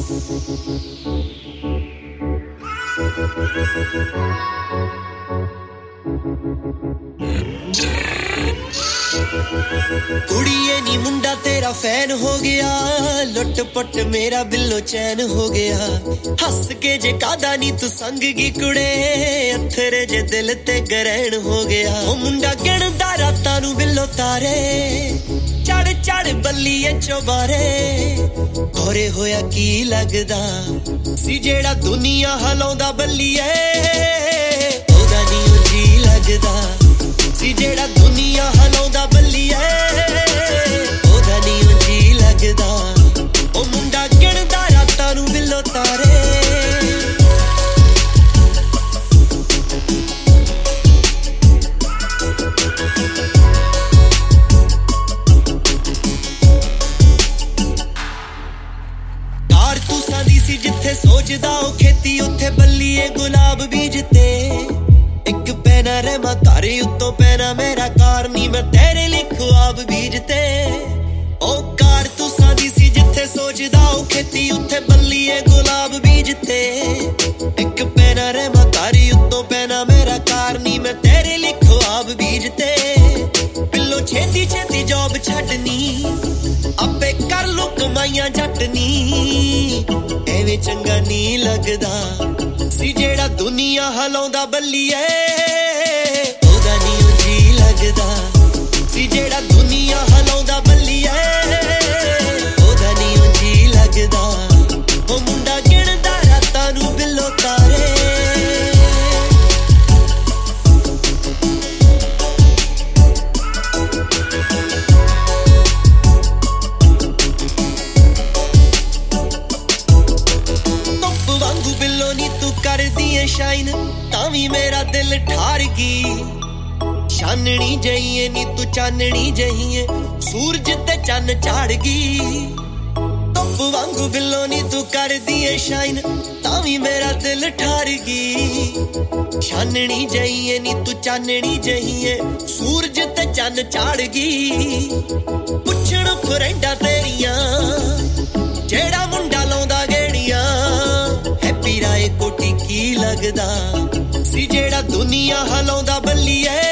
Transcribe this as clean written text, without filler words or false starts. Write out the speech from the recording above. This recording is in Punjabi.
ਕੁੜੀਏ ਨੀ ਮੁੰਡਾ ਤੇਰਾ ਫੈਨ ਹੋ ਗਿਆ ਲੁੱਟ ਪੱਟ ਮੇਰਾ ਬਿੱਲੋ ਚੈਨ ਹੋ ਗਿਆ ਹੱਸ ਕੇ ਜੇ ਕਾਦਾ ਨੀ ਤੂੰ ਸੰਗ ਗੀ ਕੁੜੇ ਅਥਰੇ ਜੇ ਦਿਲ ਤੇ ਗਰੈਣ ਹੋ ਗਿਆ ਉਹ ਮੁੰਡਾ ਗਿਣਦਾ ਰਾਤਾਂ ਨੂੰ ਬਿੱਲੋ ਤਾਰੇ ਚੜ ਚੜ ਬੱਲੀਏ ਚੋਬਾਰੇ ਕੋਰੇ ਹੋਇਆ ਕੀ ਲੱਗਦਾ ਸੀ ਜਿਹੜਾ ਦੁਨੀਆ ਹਲਾਉਂਦਾ ਬੱਲੀਏ ਉਹਦਾ ਨੀ ਜੀ ਲੱਗਦਾ ਸੀ ਜਿਹੜਾ ਦੁਨੀਆ ਹਲਾਉਂਦਾ ਬੱਲੀਏ ਉਹਦਾ ਨੀ ਜੀ ਲੱਗਦਾ ਉਹ ਮੁੰਡਾ ਗਿਣਦਾ ਰਾਤਾਂ ਨੂੰ ਬਿੱਲੋ ਤਾਰੇ ਕਾਰ ਤੂੰ ਸਾਦੀ ਸੀ ਜਿੱਥੇ ਸੋਚਦਾ ਉਹ ਖੇਤੀ ਉੱਥੇ ਬੱਲੀਏ ਗੁਲਾਬ ਬੀਜਤੇ ਇੱਕ ਪੈਨਾ ਰਹਿਮਾ ਘਰੇ ਉੱਤੋਂ ਪੈਨਾ ਮੇਰਾ ਕਾਰ ਨੀ ਮੈਂ ਤੇਰੇ ਲਈ ਖੁਆਬ ਬੀਜਤੇ ਉਹ ਕਾਰ ਤੂੰ ਸਾਦੀ ਸੀ ਜਿੱਥੇ ਸੋਚਦਾ ਉਹ ਖੇਤੀ ਉੱਥੇ ਬੱਲੀਏ ਗੁਲਾਬ ਬੀਜਤੇ ਇੱਕ ਪੈਨਾ ਰਹਿਮਾ ਘਰੇ ਉੱਤੋਂ ਪੈਨਾ ਮੇਰਾ ਕਾਰ ਨੀ ਮੈਂ ਤੇਰੇ ਲਈ ਖੁਆਬ ਬੀਜਤੇ ਬਿੱਲੋ ਛੇਤੀ ਛੇਤੀ ਜੌਬ ਛੱਡਣੀ ਆਪੇ ਕਰ ਲੋ ਕਮਾਈਆਂ ਜੱਟਨੀ ਐਵੇਂ ਚੰਗਾ ਨੀ ਲੱਗਦਾ ਸੀ ਜਿਹੜਾ ਦੁਨੀਆ ਹਲਾਉਂਦਾ ਬੱਲੀਏ ਉਹਦਾ ਨੀ ਜੀ ਲੱਗਦਾ ਸੀ ਜਿਹੜਾ ਦੁਨੀਆ ਹਲਾਉਂਦਾ ਬੱਲੀਏ ਉਹਦਾ ਨੀ ਜੀ ਲੱਗਦਾ ਉਹ ਮੁੰਡਾ ਗਿਣਦਾ ਰਾਤਾਂ ਨੂੰ ਬਿੱਲੋ ਤਾਰੇ ਕਰਦੀ ਏ ਸ਼ਾਈਨ ਤਾਂ ਵੀ ਮੇਰਾ ਦਿਲ ਠਾਰ ਗਈ ਚਾਨਣੀ ਜਈਏ ਨੀ ਤੂੰ ਚਾਨਣੀ ਜਈਏ ਸੂਰਜ ਤੇ ਚੰਨ ਝਾੜ ਗਈ ਧੁੱਪ ਵਾਂਗੂ ਬਿੱਲੋ ਨੀ ਤੂੰ ਕਰਦੀ ਏ ਸ਼ਾਈਨ ਤਾਂ ਵੀ ਮੇਰਾ ਦਿਲ ਠਾਰ ਗਈ ਚਾਨਣੀ ਜਈਏ ਨੀ ਤੂੰ ਚਾਨਣੀ ਜਈਏ ਸੂਰਜ ਤੇ ਚੰਨ ਝਾੜ ਗਈ ਪੁੱਛਣ ਫਰੈਂਡਾਂ ਤੇਰੀਆਂ ਜਿਹੜਾ ਮੁੰਡਾ ਲਾਉਂਦਾ ਗੇੜੀਆਂ ਹੈਪੀ ਰਾਏ ਕੋਟੀ ਕੀ ਲੱਗਦਾ ਸੀ ਜਿਹੜਾ ਦੁਨੀਆ ਹਲਾਉਂਦਾ ਬੱਲੀਏ